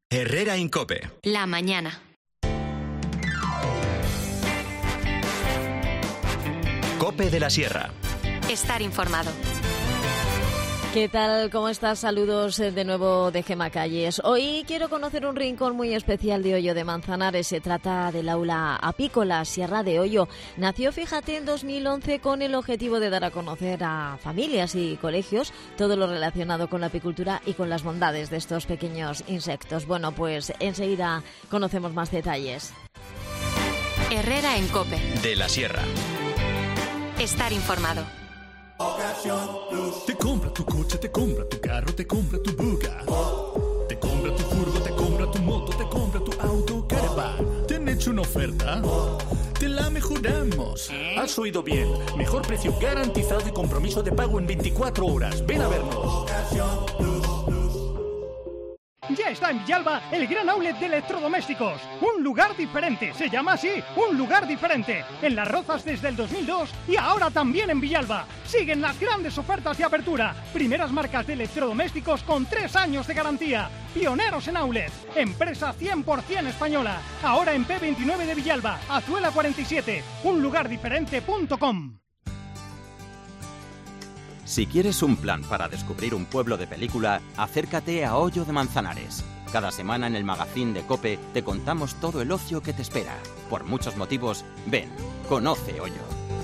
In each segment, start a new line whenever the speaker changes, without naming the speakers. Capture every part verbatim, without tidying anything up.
Herrera en COPE.
La mañana.
COPE de la Sierra.
Estar informado.
¿Qué tal? ¿Cómo estás? Saludos de nuevo de Gema Calles. Hoy quiero conocer un rincón muy especial de Hoyo de Manzanares. Se trata del aula apícola Sierra de Hoyo. Nació, fíjate, en dos mil once con el objetivo de dar a conocer a familias y colegios todo lo relacionado con la apicultura y con las bondades de estos pequeños insectos. Bueno, pues enseguida conocemos más detalles.
Herrera en COPE.
De la Sierra.
Estar informado.
Ocasión Plus. Te compra tu coche, te compra tu carro, te compra tu buga. Te compra tu furgo, te compra tu moto, te compra tu auto, caravan. ¿Te han hecho una oferta? Te la mejoramos. Has oído bien. Mejor precio garantizado y compromiso de pago en veinticuatro horas. Ven a vernos. Ocasión Plus.
Ya está en Villalba el gran outlet de electrodomésticos. Un lugar diferente, se llama así, un lugar diferente. En Las Rozas desde el dos mil dos y ahora también en Villalba. Siguen las grandes ofertas de apertura. Primeras marcas de electrodomésticos con tres años de garantía. Pioneros en outlet. Empresa cien por ciento española. Ahora en P veintinueve de Villalba, Azuela cuarenta y siete. un lugar diferente punto com.
Si quieres un plan para descubrir un pueblo de película, acércate a Hoyo de Manzanares. Cada semana en el magazín de COPE te contamos todo el ocio que te espera. Por muchos motivos, ven, conoce Hoyo.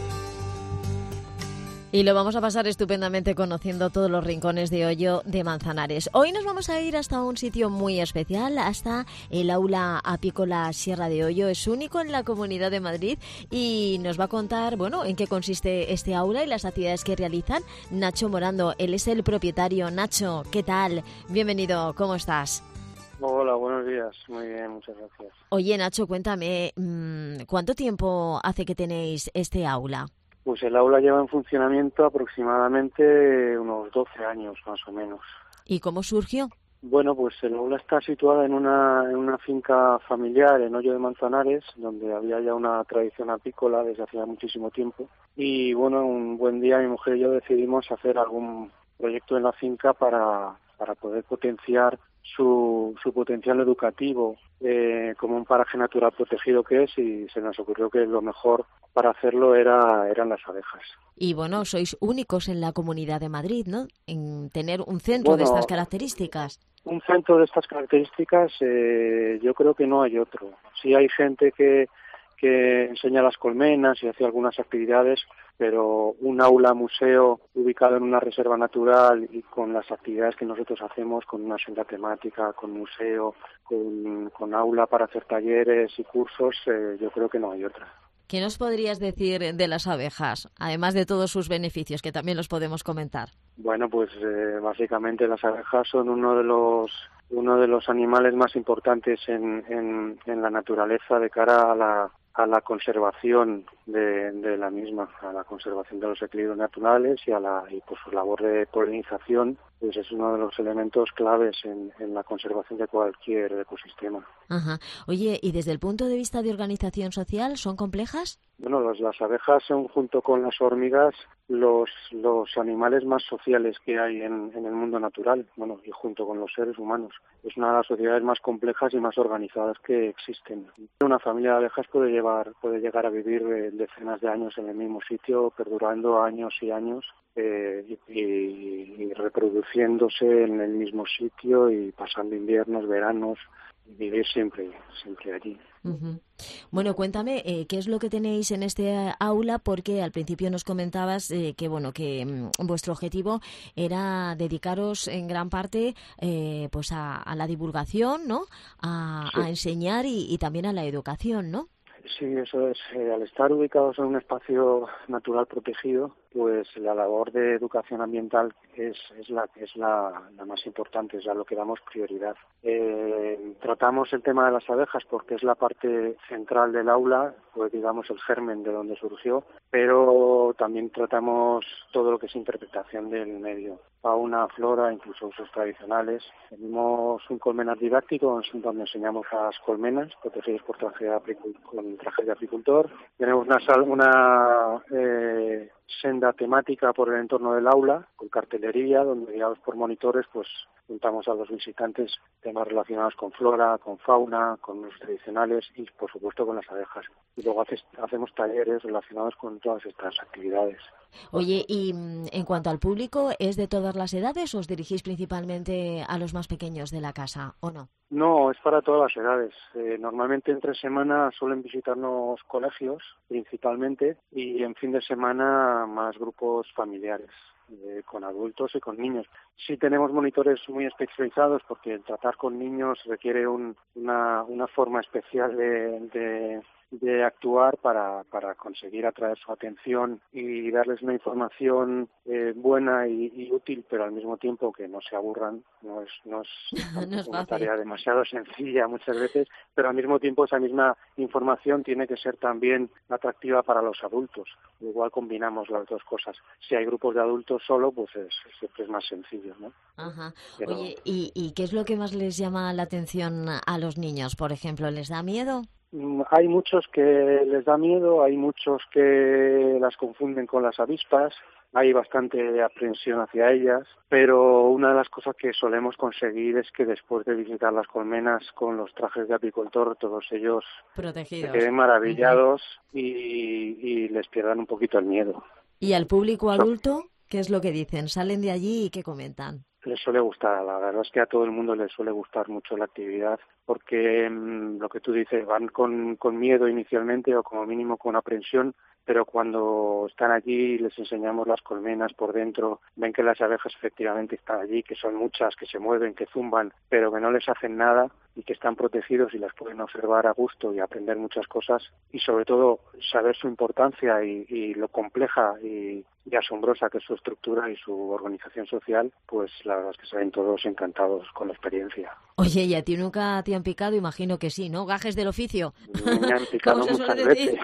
Y lo vamos a pasar estupendamente conociendo todos los rincones de Hoyo de Manzanares. Hoy nos vamos a ir hasta un sitio muy especial, hasta el aula apícola Sierra de Hoyo. Es único en la Comunidad de Madrid y nos va a contar, bueno, en qué consiste este aula y las actividades que realizan Nacho Morando. Él es el propietario. Nacho, ¿qué tal? Bienvenido, ¿cómo estás?
Hola, buenos días. Muy bien, muchas gracias.
Oye, Nacho, cuéntame, ¿cuánto tiempo hace que tenéis este aula?
Pues el aula lleva en funcionamiento aproximadamente unos doce años, más o menos.
¿Y cómo surgió?
Bueno, pues el aula está situada en una, en una finca familiar en Hoyo de Manzanares, donde había ya una tradición apícola desde hacía muchísimo tiempo. Y bueno, un buen día mi mujer y yo decidimos hacer algún proyecto en la finca para, para poder potenciar su, su potencial educativo eh, como un paraje natural protegido que es, y se nos ocurrió que lo mejor para hacerlo era eran las abejas.
Y bueno, sois únicos en la Comunidad de Madrid, ¿no?, en tener un centro bueno, de estas características.
Un centro de estas características eh, yo creo que no hay otro. Sí hay gente que, que enseña las colmenas y hace algunas actividades, pero un aula museo ubicado en una reserva natural y con las actividades que nosotros hacemos, con una senda temática, con museo, con, con aula para hacer talleres y cursos, eh, yo creo que no hay otra.
¿Qué nos podrías decir de las abejas, además de todos sus beneficios, que también los podemos comentar?
Bueno, pues eh, básicamente las abejas son uno de los uno de los animales más importantes en, en, en la naturaleza de cara a la a la conservación de, de la misma, a la conservación de los equilibrios naturales y a la y por su labor de polinización, pues es uno de los elementos claves en, en la conservación de cualquier ecosistema.
Ajá. Oye, ¿y desde el punto de vista de organización social son complejas?
Bueno, las, las abejas son, junto con las hormigas, los los animales más sociales que hay en, en el mundo natural, bueno, y junto con los seres humanos. Es una de las sociedades más complejas y más organizadas que existen. Una familia de abejas puede llevar puede llegar a vivir eh, decenas de años en el mismo sitio, perdurando años y años eh, y, y, y reproduciéndose en el mismo sitio y pasando inviernos, veranos, y vivir siempre siempre allí.
Uh-huh. Bueno, cuéntame, eh, ¿qué es lo que tenéis en este aula? Porque al principio nos comentabas eh, que bueno que mm, vuestro objetivo era dedicaros en gran parte eh, pues a, a la divulgación, ¿no? A, sí. a enseñar y, y también a la educación, ¿no?
Sí, eso es. Eh, al estar ubicados en un espacio natural protegido, pues la labor de educación ambiental es, es la es la, la más importante, es a lo que damos prioridad. Eh, tratamos el tema de las abejas porque es la parte central del aula, pues digamos el germen de donde surgió, pero también tratamos todo lo que es interpretación del medio, fauna, flora, incluso usos tradicionales. Tenemos un colmenar didáctico donde enseñamos las colmenas protegidas por traje de apicultor, con traje de apicultor. Tenemos una, sal, una eh, senda temática por el entorno del aula, con cartelería, donde guiados por monitores pues juntamos a los visitantes temas relacionados con flora, con fauna, con los tradicionales y, por supuesto, con las abejas. Y luego hace, hacemos talleres relacionados con todas estas actividades.
Oye, y en cuanto al público, ¿es de todas las edades o os dirigís principalmente a los más pequeños de la casa o no?
No, es para todas las edades. Eh, normalmente entre semana suelen visitarnos colegios principalmente y en fin de semana más grupos familiares. Eh, con adultos y con niños. Sí tenemos monitores muy especializados porque tratar con niños requiere un, una, una forma especial de, de, de actuar para, para conseguir atraer su atención y darles una información eh, buena y, y útil, pero al mismo tiempo que no se aburran. No es, no es,
no es
una
fácil.
tarea demasiado sencilla muchas veces, pero al mismo tiempo esa misma información tiene que ser también atractiva para los adultos. Igual combinamos las dos cosas. Si hay grupos de adultos solo, pues es, siempre es más sencillo, ¿no?
Ajá.
Pero...
Oye, ¿y, ¿y qué es lo que más les llama la atención a los niños, por ejemplo? ¿Les da miedo?
Hay muchos que les da miedo, hay muchos que las confunden con las avispas, hay bastante aprensión hacia ellas, pero una de las cosas que solemos conseguir es que después de visitar las colmenas con los trajes de apicultor, todos ellos
protegidos,
se queden maravillados uh-huh. y, y les pierdan un poquito el miedo.
¿Y al público adulto qué es lo que dicen? ¿Salen de allí y qué comentan?
Les suele gustar, la verdad es que a todo el mundo les suele gustar mucho la actividad porque mmm, lo que tú dices, van con, con miedo inicialmente o como mínimo con aprensión, pero cuando están allí les enseñamos las colmenas por dentro, ven que las abejas efectivamente están allí, que son muchas, que se mueven, que zumban, pero que no les hacen nada y que están protegidos y las pueden observar a gusto y aprender muchas cosas y sobre todo saber su importancia y, y lo compleja y, y asombrosa que es su estructura y su organización social, pues la verdad es que se ven todos encantados con la experiencia.
Oye, ¿y a ti nunca te han picado? Imagino que sí, ¿no? ¿Gajes del oficio?
Me han picado muchas veces.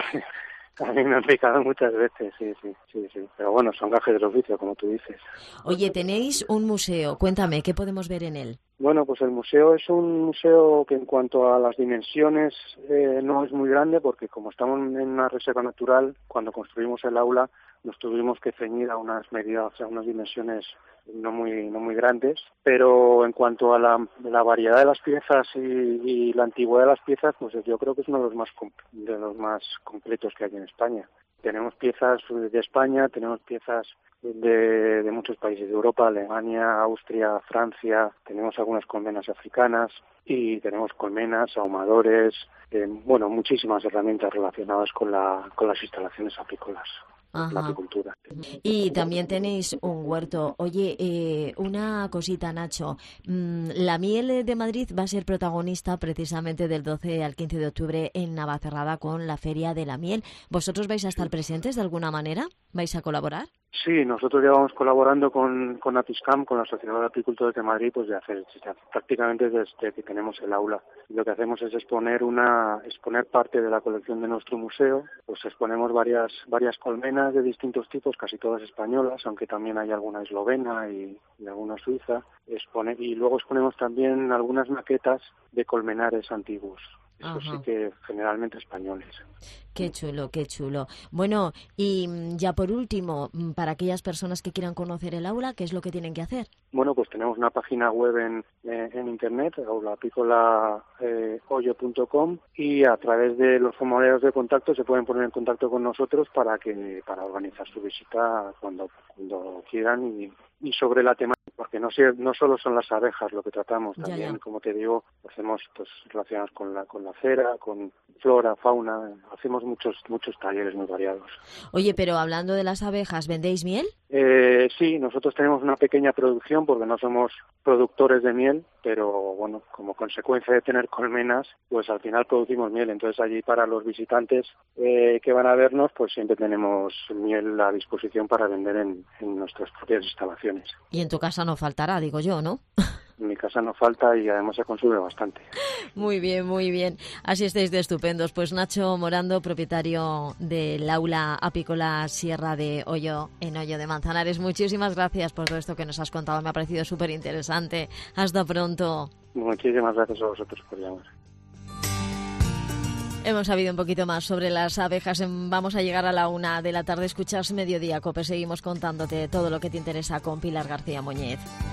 A mí me han picado muchas veces, sí, sí, sí, sí. Pero bueno, son gajes del oficio, como tú dices.
Oye, tenéis un museo. Cuéntame, ¿qué podemos ver en él?
Bueno, pues el museo es un museo que en cuanto a las dimensiones eh, no es muy grande porque como estamos en una reserva natural, cuando construimos el aula nos tuvimos que ceñir a unas medidas, a unas dimensiones no muy no muy grandes, pero en cuanto a la, la variedad de las piezas y, y la antigüedad de las piezas, pues yo creo que es uno de los más de los más completos que hay en España. Tenemos piezas de España, tenemos piezas de, de muchos países de Europa, Alemania, Austria, Francia, tenemos algunas colmenas africanas y tenemos colmenas, ahumadores, eh, bueno, muchísimas herramientas relacionadas con la con las instalaciones apícolas.
Ajá.
La apicultura.
Y también tenéis un huerto. Oye, eh, una cosita, Nacho. Mm, la miel de Madrid va a ser protagonista precisamente del doce al quince de octubre en Navacerrada con la Feria de la Miel. ¿Vosotros vais a estar presentes de alguna manera? ¿Vais a colaborar?
Sí, nosotros llevamos colaborando con, con Apiscam, con la Sociedad de Apicultores de Madrid, pues de hacer prácticamente desde que tenemos el aula. Lo que hacemos es exponer una exponer parte de la colección de nuestro museo, pues exponemos varias varias colmenas de distintos tipos, casi todas españolas, aunque también hay alguna eslovena y, y alguna suiza. Expone, y luego exponemos también algunas maquetas de colmenares antiguos. Eso Ajá. sí que generalmente españoles.
Qué chulo, qué chulo. Bueno, y ya por último, para aquellas personas que quieran conocer el aula, ¿qué es lo que tienen que hacer?
Bueno, pues tenemos una página web en, eh, en internet, aula apícola hoyo punto com, y a través de los formularios de contacto se pueden poner en contacto con nosotros para que para organizar su visita cuando, cuando quieran y, y sobre la temática, porque no, no solo son las abejas lo que tratamos, también, ya, ya. como te digo, hacemos pues relacionados con la con la cera, con flora, fauna, hacemos muchos muchos talleres muy variados.
Oye, pero hablando de las abejas, ¿vendéis miel?
Eh, sí, nosotros tenemos una pequeña producción porque no somos productores de miel, pero bueno, como consecuencia de tener colmenas, pues al final producimos miel. Entonces allí para los visitantes eh, que van a vernos, pues siempre tenemos miel a disposición para vender en, en nuestras propias instalaciones.
Y en tu casa no faltará, digo yo, ¿no?
En mi casa no falta y además se consume bastante.
Muy bien, muy bien. Así estáis de estupendos. Pues Nacho Morando, propietario del aula apícola Sierra de Hoyo en Hoyo de Manzanares. Muchísimas gracias por todo esto que nos has contado. Me ha parecido súper interesante. Hasta pronto.
Muchísimas gracias a vosotros por llamar.
Hemos sabido un poquito más sobre las abejas. Vamos a llegar a la una de la tarde. Escuchas Mediodía Cope. Seguimos contándote todo lo que te interesa con Pilar García Muñiz.